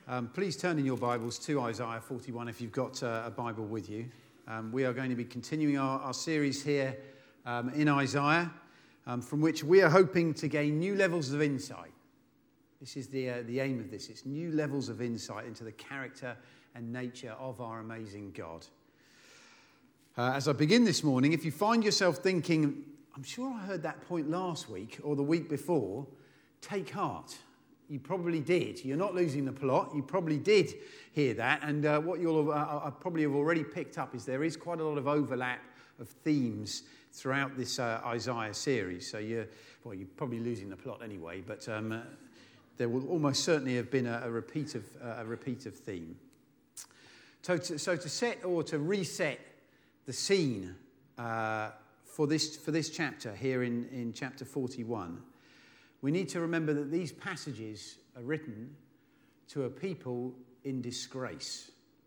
Please turn in your Bibles to Isaiah 41 if you've got a Bible with you. We are going to be continuing our series here in Isaiah, from which we are hoping to gain new levels of insight. This is the aim of this. It's new levels of insight into the character and nature of our amazing God. As I begin this morning, if you find yourself thinking, I'm sure I heard that point last week or the week before, take heart. You probably did. You're not losing the plot. You probably did hear that. And what you'll probably have already picked up is there is quite a lot of overlap of themes throughout this Isaiah series. So you're probably losing the plot anyway. But there will almost certainly have been a repeat of theme. So to set or to reset the scene for this chapter here in chapter 41. We need to remember that these passages are written to a people in disgrace.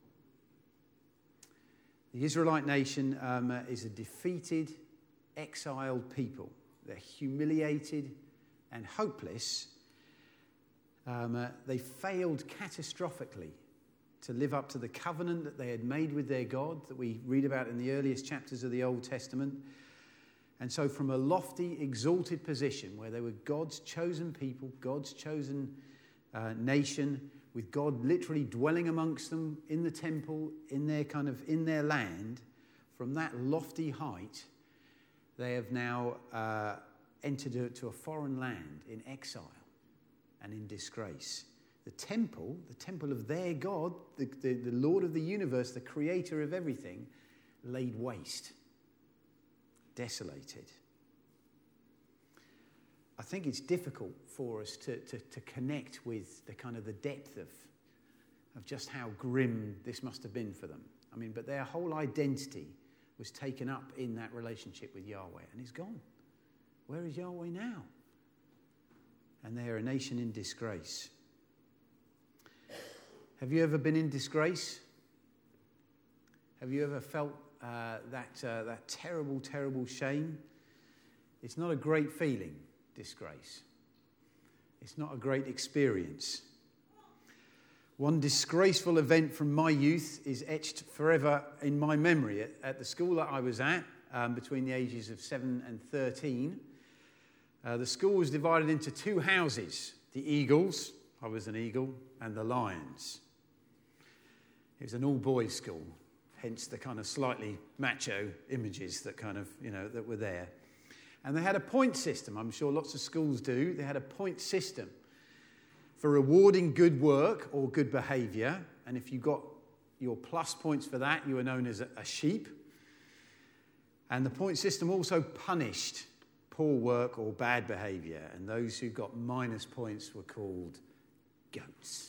The Israelite nation is a defeated, exiled people. They're humiliated and hopeless. They failed catastrophically to live up to the covenant that they had made with their God that we read about in the earliest chapters of the Old Testament. And so from a lofty, exalted position where they were God's chosen people, God's chosen nation, with God literally dwelling amongst them in the temple, in their land, from that lofty height, they have now entered to a foreign land in exile and in disgrace. The temple of their God, the Lord of the universe, the creator of everything, laid waste. Desolated. I think it's difficult for us to connect with the depth of just how grim this must have been for them. I mean, but their whole identity was taken up in that relationship with Yahweh, and it's gone. Where is Yahweh now? And they are a nation in disgrace. Have you ever been in disgrace? Have you ever felt that terrible, terrible shame? It's not a great feeling, disgrace. It's not a great experience. One disgraceful event from my youth is etched forever in my memory. At the school that I was at, between the ages of 7 and 13, the school was divided into two houses. The Eagles, I was an Eagle, and the Lions. It was an all-boys school. Hence the kind of slightly macho images that that were there. And they had a point system. I'm sure lots of schools do. They had a point system for rewarding good work or good behaviour. And if you got your plus points for that, you were known as a sheep. And the point system also punished poor work or bad behaviour. And those who got minus points were called goats.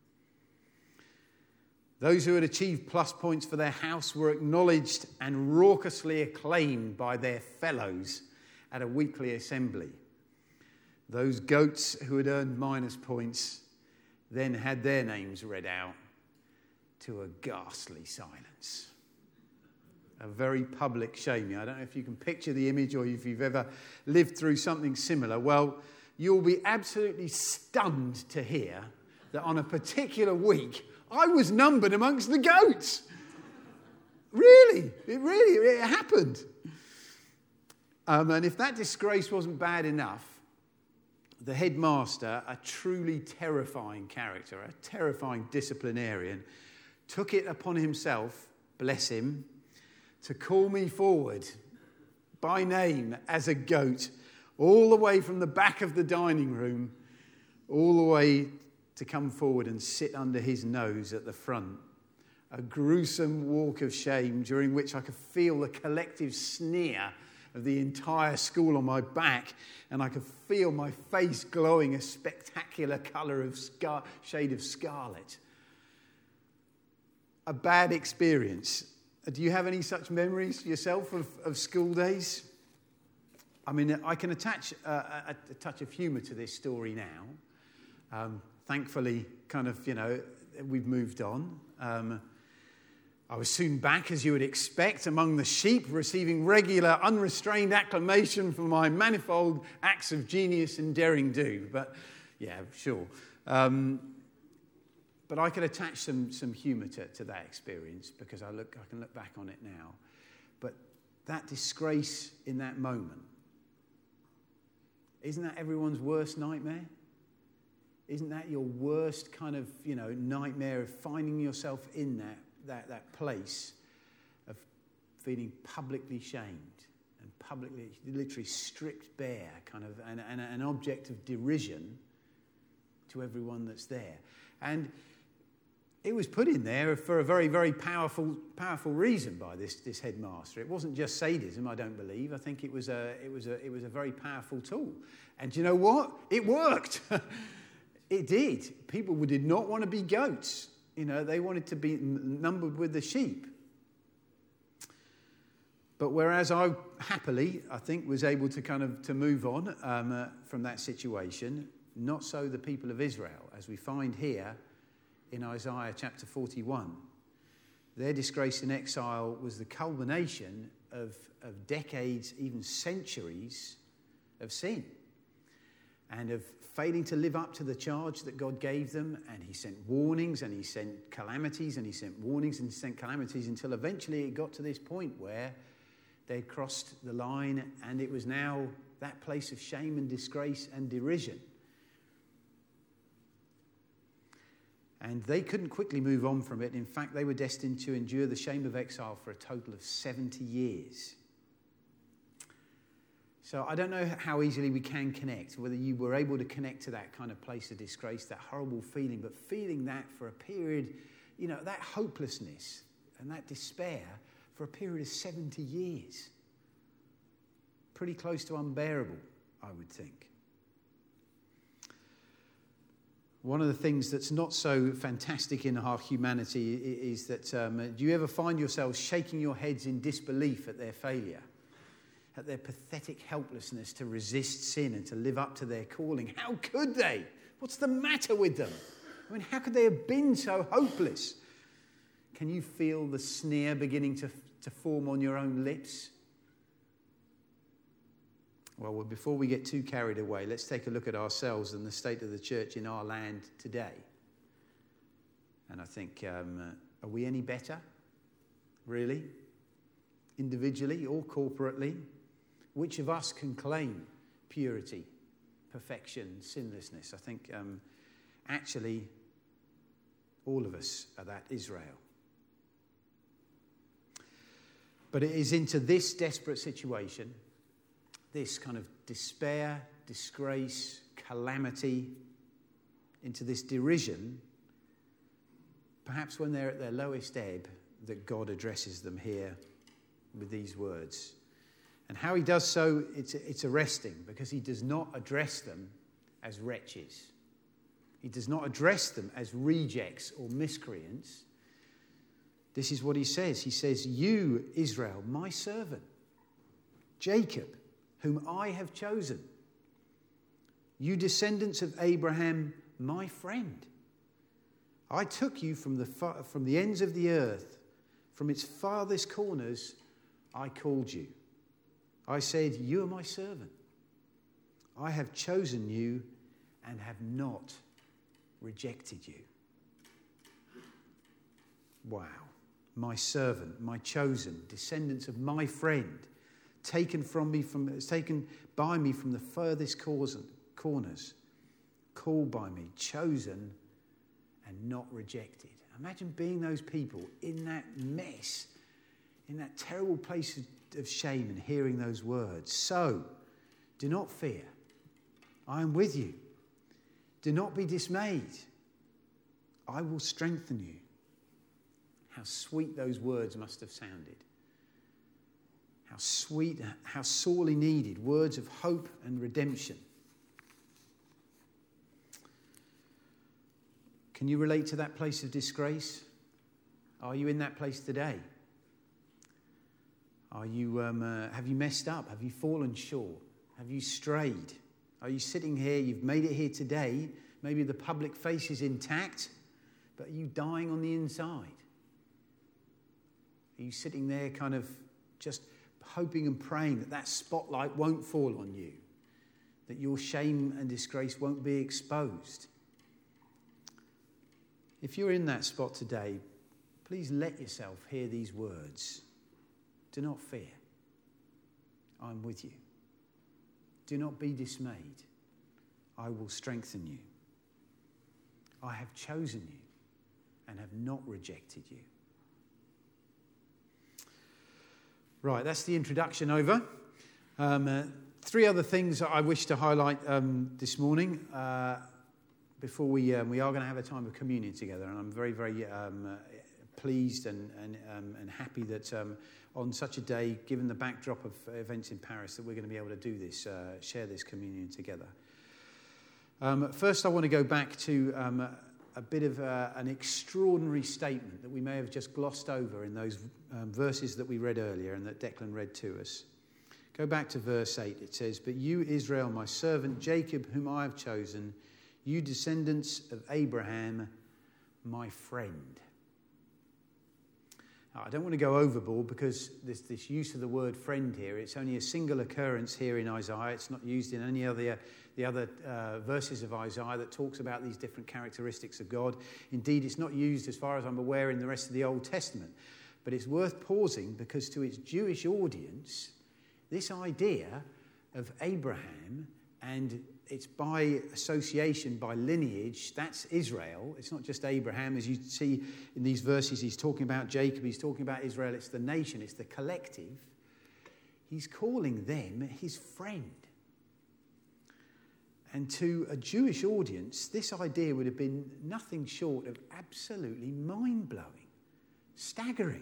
Those who had achieved plus points for their house were acknowledged and raucously acclaimed by their fellows at a weekly assembly. Those goats who had earned minus points then had their names read out to a ghastly silence. A very public shaming. I don't know if you can picture the image or if you've ever lived through something similar. Well, you'll be absolutely stunned to hear that on a particular week, I was numbered amongst the goats. Really, it happened. And if that disgrace wasn't bad enough, the headmaster, a truly terrifying character, a terrifying disciplinarian, took it upon himself, bless him, to call me forward by name as a goat, all the way from the back of the dining room, all the way to come forward and sit under his nose at the front. A gruesome walk of shame during which I could feel the collective sneer of the entire school on my back, and I could feel my face glowing a spectacular colour of shade of scarlet. A bad experience. Do you have any such memories yourself of school days? I mean, I can attach a touch of humour to this story now. Thankfully, we've moved on. I was soon back, as you would expect, among the sheep, receiving regular, unrestrained acclamation for my manifold acts of genius and daring do. But, yeah, sure. But I could attach some humour to that experience because I can look back on it now. But that disgrace in that moment, isn't that everyone's worst nightmare? Isn't that your worst kind of, nightmare of finding yourself in that place of feeling publicly shamed and publicly, literally stripped bare, kind of, and an object of derision to everyone that's there? And it was put in there for a very, very powerful reason by this headmaster. It wasn't just sadism, I don't believe. I think it was a very powerful tool. And do you know what? It worked. It did. People did not want to be goats. They wanted to be numbered with the sheep. But whereas I happily, I think, was able to move on from that situation, not so the people of Israel, as we find here in Isaiah chapter 41. Their disgrace in exile was the culmination of decades, even centuries of sin and of failing to live up to the charge that God gave them. And he sent warnings and he sent calamities and he sent warnings and he sent calamities until eventually it got to this point where they'd crossed the line and it was now that place of shame and disgrace and derision. And they couldn't quickly move on from it. In fact, they were destined to endure the shame of exile for a total of 70 years. So I don't know how easily we can connect, whether you were able to connect to that kind of place of disgrace, that horrible feeling, but feeling that for a period, that hopelessness and that despair for a period of 70 years. Pretty close to unbearable, I would think. One of the things that's not so fantastic in our humanity is that do you ever find yourselves shaking your heads in disbelief at their failure, at their pathetic helplessness to resist sin and to live up to their calling? How could they? What's the matter with them? I mean, how could they have been so hopeless? Can you feel the sneer beginning to form on your own lips? Well, before we get too carried away, let's take a look at ourselves and the state of the church in our land today. And I think, are we any better? Really? Individually or corporately? Which of us can claim purity, perfection, sinlessness? I think actually all of us are that Israel. But it is into this desperate situation, this kind of despair, disgrace, calamity, into this derision, perhaps when they're at their lowest ebb, that God addresses them here with these words. And how he does so, it's arresting, because he does not address them as wretches. He does not address them as rejects or miscreants. This is what he says. He says, "You, Israel, my servant, Jacob, whom I have chosen. You descendants of Abraham, my friend. I took you from the ends of the earth, from its farthest corners, I called you. I said, you are my servant. I have chosen you and have not rejected you." Wow. My servant, my chosen, descendants of my friend, taken by me from the furthest corners, called by me, chosen and not rejected. Imagine being those people in that mess, in that terrible place of shame, and hearing those words. So, do not fear. I am with you. Do not be dismayed. I will strengthen you. How sweet those words must have sounded. How sweet, how sorely needed, words of hope and redemption. Can you relate to that place of disgrace? Are you in that place today? Are you? Have you messed up? Have you fallen short? Have you strayed? Are you sitting here, you've made it here today, maybe the public face is intact, but are you dying on the inside? Are you sitting there kind of just hoping and praying that that spotlight won't fall on you, that your shame and disgrace won't be exposed? If you're in that spot today, please let yourself hear these words. Do not fear. I'm with you. Do not be dismayed. I will strengthen you. I have chosen you and have not rejected you. Right, that's the introduction over. Three other things that I wish to highlight this morning before we are going to have a time of communion together. And I'm very, very pleased and happy that on such a day, given the backdrop of events in Paris, that we're going to be able to do this, share this communion together. First, I want to go back to a bit of an extraordinary statement that we may have just glossed over in those verses that we read earlier and that Declan read to us. Go back to verse 8. It says, "But you, Israel, my servant, Jacob, whom I have chosen, you descendants of Abraham, my friend." Now, I don't want to go overboard because this use of the word friend here, it's only a single occurrence here in Isaiah. It's not used in any of the other verses of Isaiah that talks about these different characteristics of God. Indeed, it's not used, as far as I'm aware, in the rest of the Old Testament. But it's worth pausing because to its Jewish audience, this idea of Abraham, and it's by association, by lineage, that's Israel. It's not just Abraham. As you see in these verses, he's talking about Jacob, he's talking about Israel. It's the nation, it's the collective. He's calling them his friend. And to a Jewish audience, this idea would have been nothing short of absolutely mind-blowing, staggering.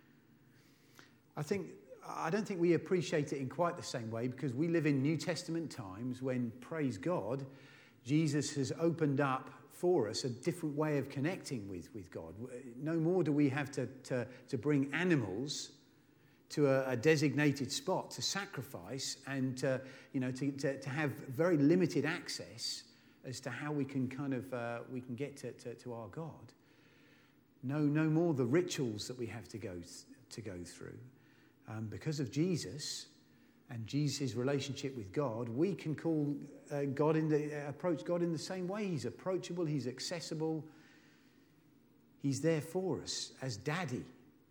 I don't think we appreciate it in quite the same way because we live in New Testament times when, praise God, Jesus has opened up for us a different way of connecting with God. No more do we have to bring animals to a designated spot to sacrifice and to have very limited access as to how we can we can get to our God. No more the rituals that we have to go through. Because of Jesus and Jesus' relationship with God, we can call approach God in the same way. He's approachable, he's accessible, he's there for us as Daddy.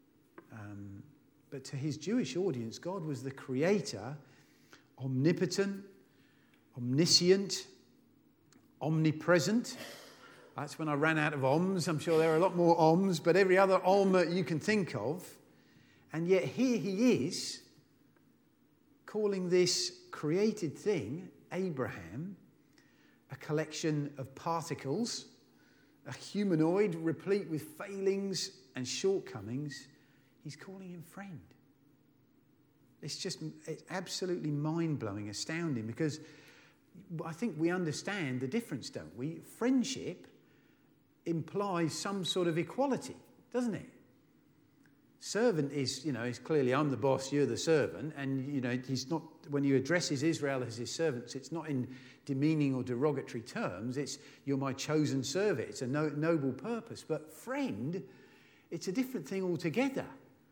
But to his Jewish audience, God was the creator, omnipotent, omniscient, omnipresent. That's when I ran out of oms. I'm sure there are a lot more oms, but every other om you can think of. And yet here he is calling this created thing, Abraham, a collection of particles, a humanoid replete with failings and shortcomings. He's calling him friend. It's absolutely mind-blowing, astounding, because I think we understand the difference, don't we? Friendship implies some sort of equality, doesn't it? Servant is clearly I'm the boss, you're the servant, and he's not, when he addresses Israel as his servants, it's not in demeaning or derogatory terms. It's you're my chosen servant. It's a noble purpose. But friend, it's a different thing altogether.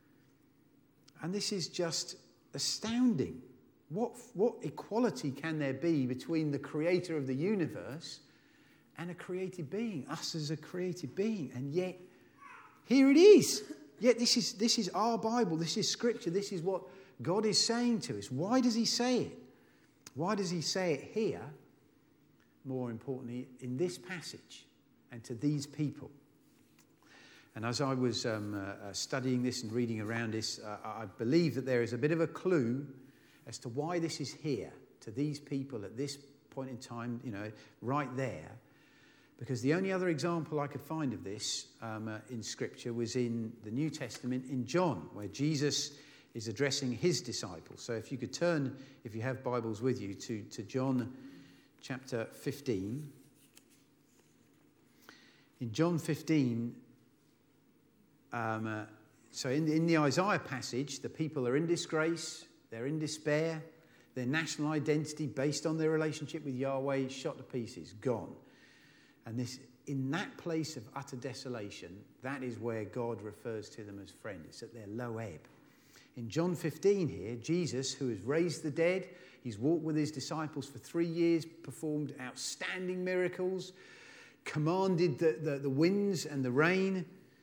And this is just astounding. What equality can there be between the creator of the universe and a created being, us as a created being? And yet, here it is. Yet this is our Bible, this is Scripture, this is what God is saying to us. Why does he say it? Why does he say it here? More importantly, in this passage and to these people. And as I was studying this and reading around this, I believe that there is a bit of a clue as to why this is here, to these people at this point in time, right there. Because the only other example I could find of this in Scripture was in the New Testament in John, where Jesus is addressing his disciples. So if you could turn, if you have Bibles with you, to John chapter 15. In John 15, so in the Isaiah passage, the people are in disgrace, they're in despair, their national identity based on their relationship with Yahweh is shot to pieces, gone. And in that place of utter desolation, that is where God refers to them as friend. It's at their low ebb. In John 15 here, Jesus, who has raised the dead, he's walked with his disciples for 3 years, performed outstanding miracles, commanded the winds and the rain.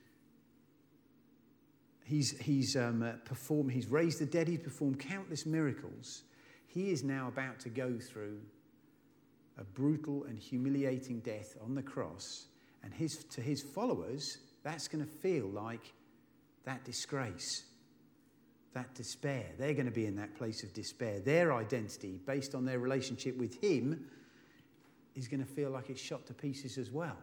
He's raised the dead. He's performed countless miracles. He is now about to go through a brutal and humiliating death on the cross. And to his followers, that's going to feel like that disgrace, that despair. They're going to be in that place of despair. Their identity, based on their relationship with him, is going to feel like it's shot to pieces as well.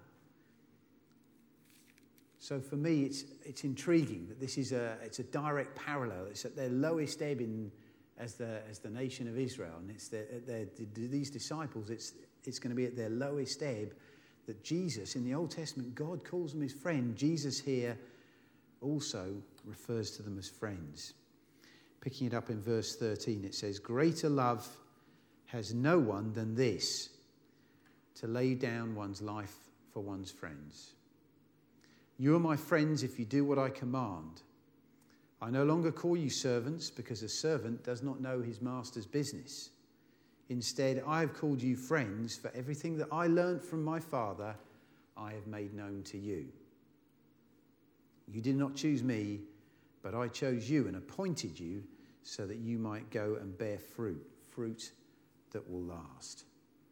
So for me, it's intriguing that it's a direct parallel. It's at their lowest ebb as the nation of Israel, and it's these disciples. It's going to be at their lowest ebb that Jesus, in the Old Testament, God calls them his friend. Jesus here also refers to them as friends. Picking it up in verse 13, it says, "Greater love has no one than this, to lay down one's life for one's friends. You are my friends if you do what I command. I no longer call you servants, because a servant does not know his master's business. Instead, I have called you friends, for everything that I learned from my Father, I have made known to you. You did not choose me, but I chose you and appointed you so that you might go and bear fruit that will last."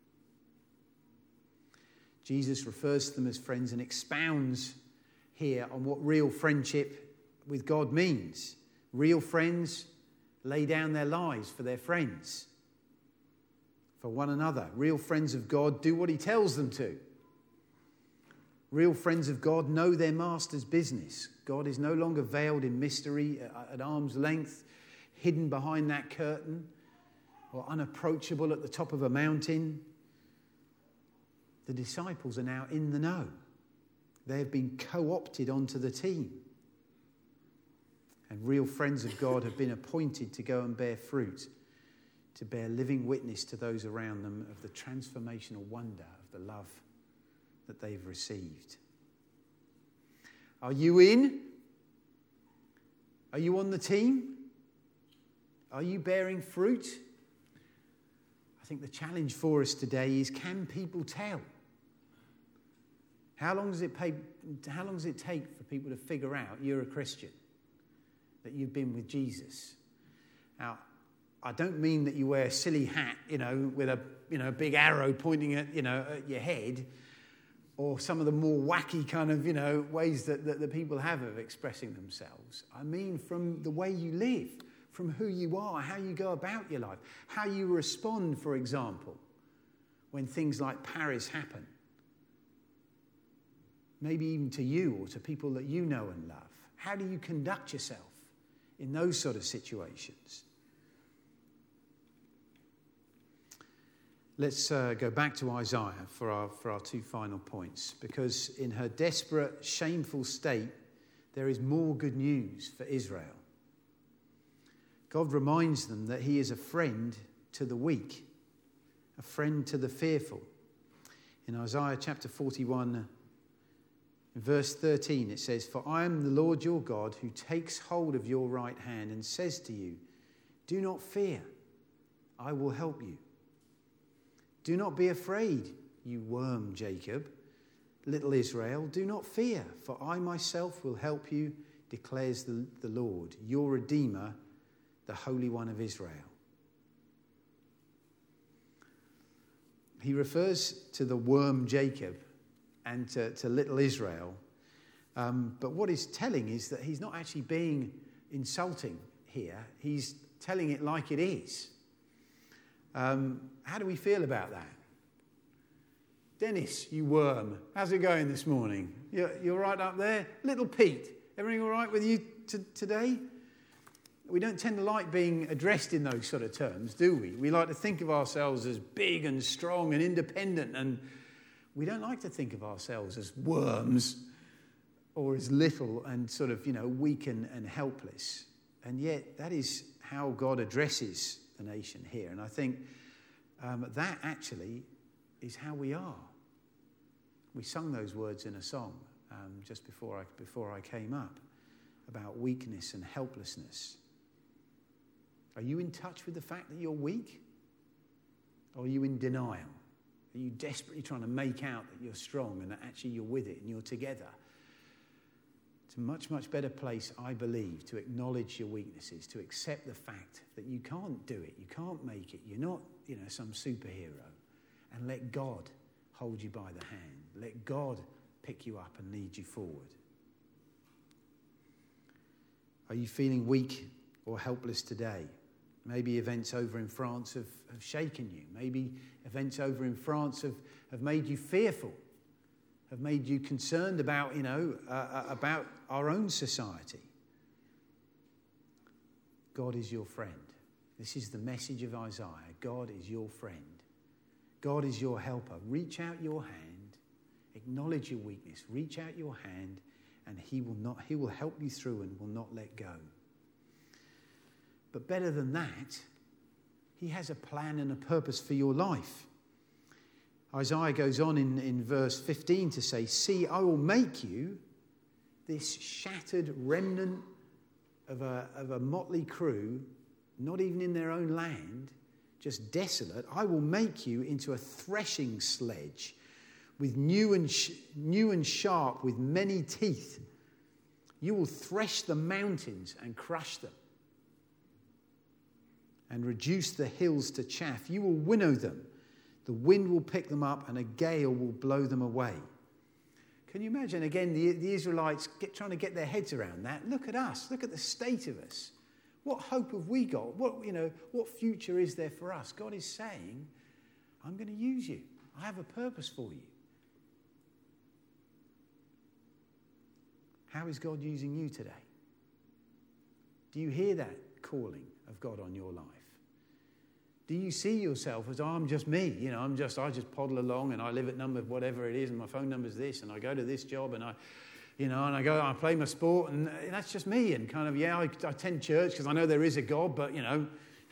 Jesus refers to them as friends and expounds here on what real friendship with God means. Real friends lay down their lives for their friends, for one another. Real friends of God do what he tells them to. Real friends of God know their master's business. God is no longer veiled in mystery at arm's length, hidden behind that curtain, or unapproachable at the top of a mountain. The disciples are now in the know. They have been co-opted onto the team. And real friends of God have been appointed to go and bear fruit, to bear living witness to those around them of the transformational wonder of the love that they've received. Are you in? Are you on the team? Are you bearing fruit? I think the challenge for us today is, can people tell? How long does it take for people to figure out you're a Christian, that you've been with Jesus? Now, I don't mean that you wear a silly hat, with a big arrow pointing at your head, or some of the more wacky kind of, ways that the people have of expressing themselves. I mean from the way you live, from who you are, how you go about your life, how you respond, for example, when things like Paris happen. Maybe even to you or to people that you know and love. How do you conduct yourself in those sort of situations? Let's go back to Isaiah for our two final points, because in her desperate, shameful state, there is more good news for Israel. God reminds them that he is a friend to the weak, a friend to the fearful. In Isaiah chapter 41, in verse 13, it says, "For I am the Lord your God, who takes hold of your right hand and says to you, 'Do not fear, I will help you. Do not be afraid, you worm Jacob. Little Israel, do not fear, for I myself will help you, declares the Lord, your Redeemer, the Holy One of Israel.'" He refers to the worm Jacob and to little Israel. But what he's telling is that he's not actually being insulting here. He's telling it like it is. How do we feel about that? Dennis, you worm, how's it going this morning? You're right up there? Little Pete, everything all right with you today? We don't tend to like being addressed in those sort of terms, do we? We like to think of ourselves as big and strong and independent, and we don't like to think of ourselves as worms or as little and sort of, weak and helpless. And yet that is how God addresses the nation here. And I think that actually is how we are. We sung those words in a song just before I came up, about weakness and helplessness. Are you in touch with the fact that you're weak? Or are you in denial? Are Are you desperately trying to make out that you're strong and that actually you're with it and you're together? It's a much, much better place, I believe, to acknowledge your weaknesses, to accept the fact that you can't do it, you can't make it, you're not, some superhero, and let God hold you by the hand. Let God pick you up and lead you forward. Are you feeling weak or helpless today? Maybe events over in France have shaken you. Maybe events over in France have made you fearful, have made you concerned about, about our own society. God is your friend. This is the message of Isaiah. God is your friend. God is your helper. Reach out your hand, acknowledge your weakness, reach out your hand, and he will help you through and will not let go. But better than that, he has a plan and a purpose for your life. Isaiah goes on in verse 15 to say, "See, I will make you, this shattered remnant of a motley crew, not even in their own land, just desolate. I will make you into a threshing sledge with new and sharp, with many teeth. You will thresh the mountains and crush them, and reduce the hills to chaff. You will winnow them. The wind will pick them up, and a gale will blow them away." Can you imagine, again, the Israelites trying to get their heads around that? Look at us. Look at the state of us. What hope have we got? What future is there for us? God is saying, I'm going to use you. I have a purpose for you. How is God using you today? Do you hear that calling of God on your life? Do you see yourself as, I'm just me, I just poddle along and I live at number whatever it is and my phone number's this and I go to this job and I play my sport and that's just me and kind of, I attend church because I know there is a God, but Or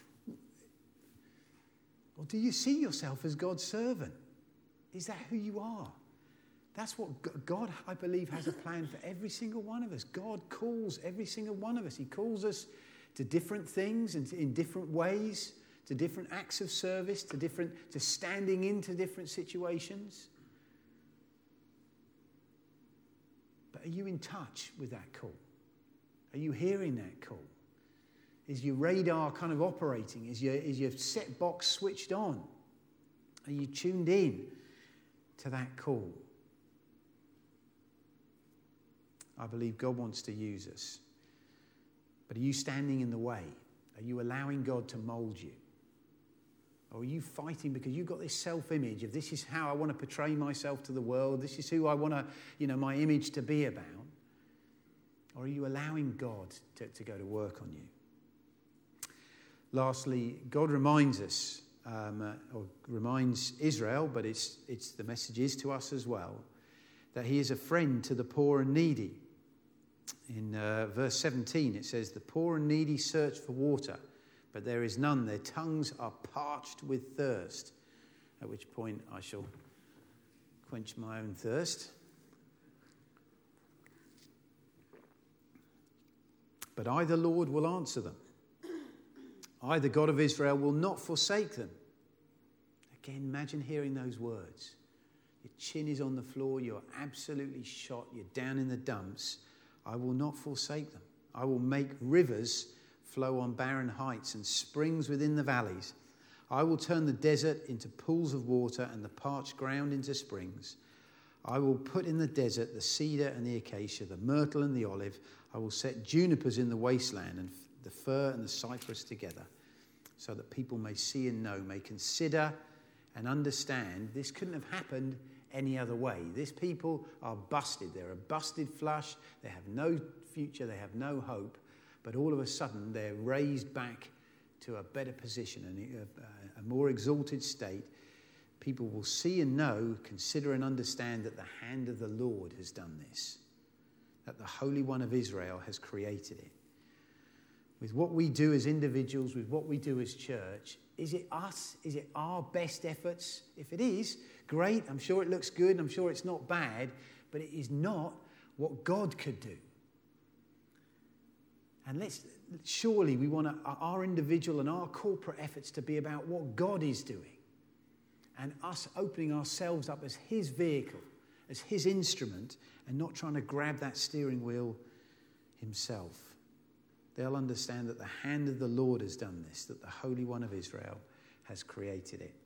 do you see yourself as God's servant? Is that who you are? That's what God, I believe, has a plan for every single one of us. God calls every single one of us. He calls us to different things and in different ways, to different acts of service, to standing into different situations. But are you in touch with that call? Are you hearing that call? Is your radar kind of operating? Is your set box switched on? Are you tuned in to that call? I believe God wants to use us. But are you standing in the way? Are you allowing God to mold you? Or are you fighting because you've got this self-image of this is how I want to portray myself to the world, this is who I want my image to be about? Or are you allowing God to go to work on you? Lastly, God reminds us, or reminds Israel, but it's the message is to us as well, that he is a friend to the poor and needy. In verse 17 it says, "The poor and needy search for water, but there is none. Their tongues are parched with thirst." At which point I shall quench my own thirst. "But I, the Lord, will answer them. I, the God of Israel, will not forsake them." Again, imagine hearing those words. Your chin is on the floor, you're absolutely shot, you're down in the dumps. I will not forsake them. I will make rivers flow on barren heights and springs within the valleys. I will turn the desert into pools of water and the parched ground into springs. I will put in the desert the cedar and the acacia, the myrtle and the olive. I will set junipers in the wasteland and the fir and the cypress together, so that people may see and know, may consider and understand. This couldn't have happened any other way. These people are busted. They're a busted flush. They have no future. They have no hope. But all of a sudden, they're raised back to a better position and a more exalted state. People will see and know, consider and understand that the hand of the Lord has done this, that the Holy One of Israel has created it. With what we do as individuals, with what we do as church, is it us? Is it our best efforts? If it is, great. I'm sure it looks good. I'm sure it's not bad. But it is not what God could do. And surely we want our individual and our corporate efforts to be about what God is doing. and us opening ourselves up as his vehicle, as his instrument, and not trying to grab that steering wheel himself. They'll understand that the hand of the Lord has done this, that the Holy One of Israel has created it.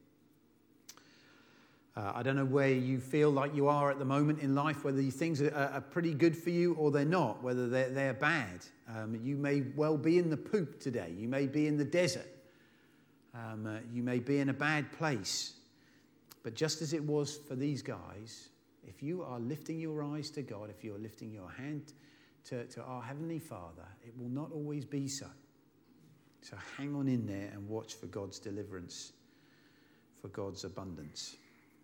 I don't know where you feel like you are at the moment in life, whether things are pretty good for you or they're not, whether they're bad. You may well be in the poop today. You may be in the desert. You may be in a bad place. But just as it was for these guys, if you are lifting your eyes to God, if you're lifting your hand to our Heavenly Father, it will not always be so. So hang on in there and watch for God's deliverance, for God's abundance.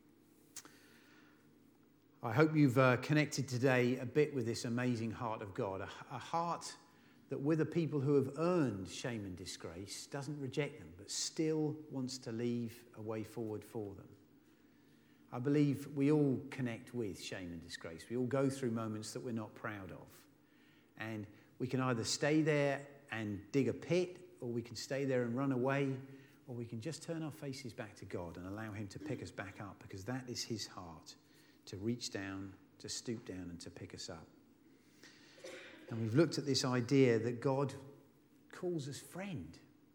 I hope you've connected today a bit with this amazing heart of God, a heart that with a people who have earned shame and disgrace doesn't reject them, but still wants to leave a way forward for them. I believe we all connect with shame and disgrace. We all go through moments that we're not proud of. And we can either stay there and dig a pit, or we can stay there and run away, or we can just turn our faces back to God and allow him to pick us back up, because that is his heart, to reach down, to stoop down, and to pick us up. And we've looked at this idea that God calls us friend.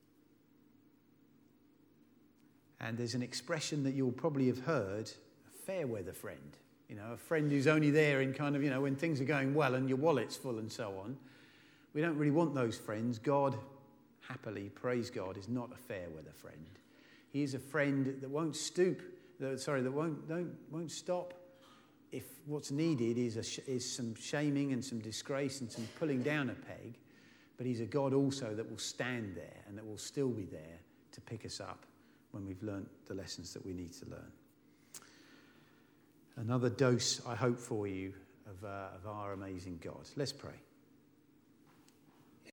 And there's an expression that you'll probably have heard, a fair weather friend. You know, a friend who's only there in kind of, when things are going well and your wallet's full and so on. We don't really want those friends. God, happily, praise God, is not a fair weather friend. He is a friend that won't won't stop if what's needed is some shaming and some disgrace and some pulling down a peg. But he's a God also that will stand there and that will still be there to pick us up when we've learnt the lessons that we need to learn. Another dose, I hope, for you of our amazing God. Let's pray.